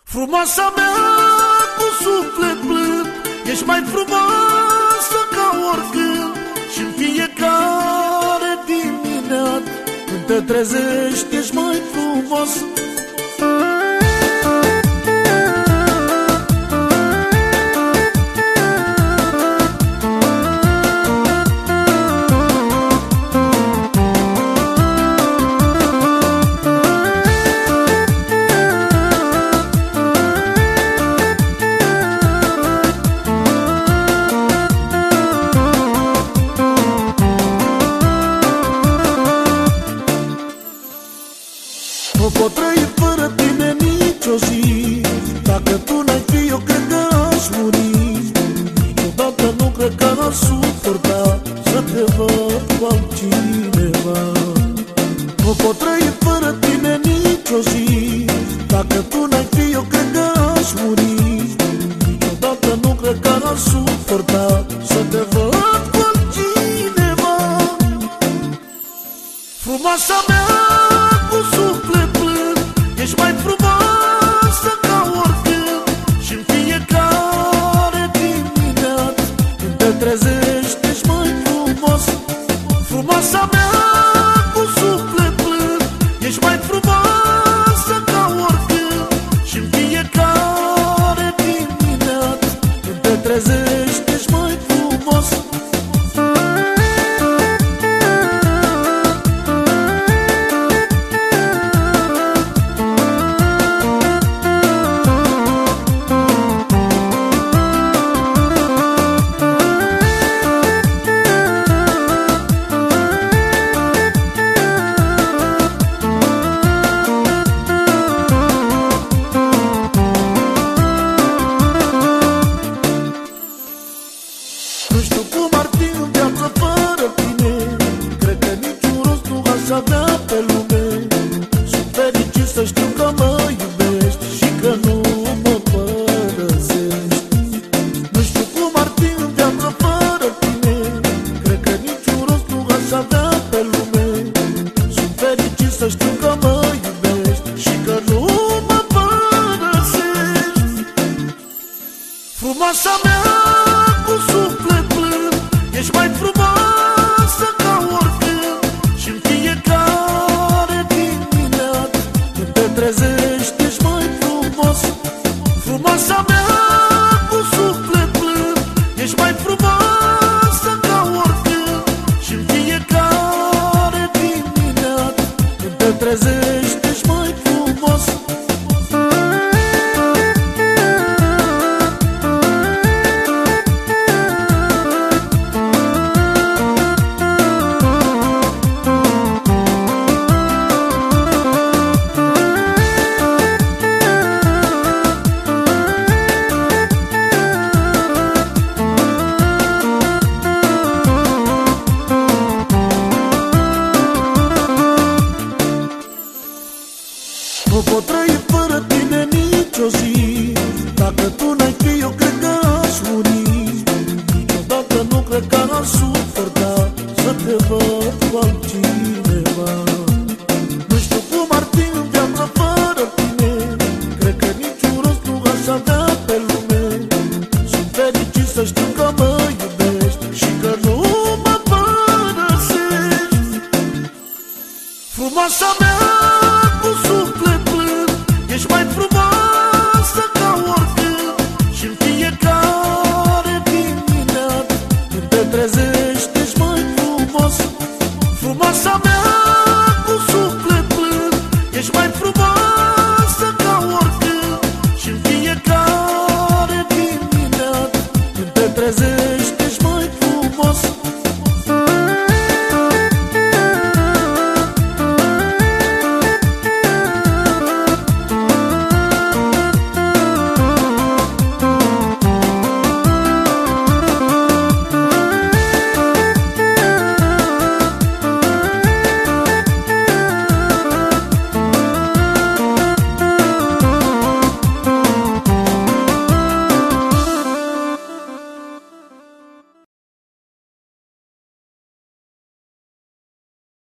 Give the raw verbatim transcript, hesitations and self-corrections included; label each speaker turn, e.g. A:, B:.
A: Frumoasa mea cu suflet blând, ești mai frumoasă ca oricând. Și-n fiecare dimineață când te trezești ești mai frumos. Nu pot trăi fără tine nicio zi. Dacă tu n-ai fi, eu cred că aș muri. Niciodată nu cred că aș suporta să te văd cu altcineva. Nu pot trăi fără tine nicio zi. Dacă tu n-ai fi, eu cred că aș muri. Niciodată nu cred că aș suporta să te văd cu altcineva. Frumoasa mea cu suflet blând, ești mai frumoasă ca oricând. Și-n fiecare dimineață când te trezești ești mai frumos. Frumoasa mea cu suflet blând, ești mai frumoasă ca oricând. Și-n fiecare dimineață când te trezești ești mai frumos. Nu știu cum ar fi în viață fără tine. Cred că niciun rost nu aș avea pe lume. Sunt fericit să știu că mă iubești și că nu mă părăsești. Nu știu cum ar fi în viață fără tine. Cred că niciun rost nu aș avea pe lume. Sunt fericit să știu că mă iubești și că nu mă părăsești. Frumoasa mea cu suflet blând, ești mai frumoasă ca oricând. Și-n fiecare dimineață când te trezești ești mai frumos. Frumoasa mea cu suflet blând, ești mai frumoasă ca oricând. Și-n fiecare dimineață când te trezești ești mai frumos. Nu pot trăi fără tine nicio zi. Dacă tu n-ai fi, eu cred că aș muri. Niciodată nu cred că aș suporta să te văd cu altcineva. Nu știu cum ar fi în viață fără tine. Cred că niciun rost nu aș avea pe lume. Sunt fericit să știu că mă iubești și că nu mă părăsești. Frumoasa mea cu suflet blând, ești mai frumoasă ca oricând. Și-n fiecare dimineață când te trezești ești mai frumos. Frumoasa mea cu suflet blând, ești mai frumoasă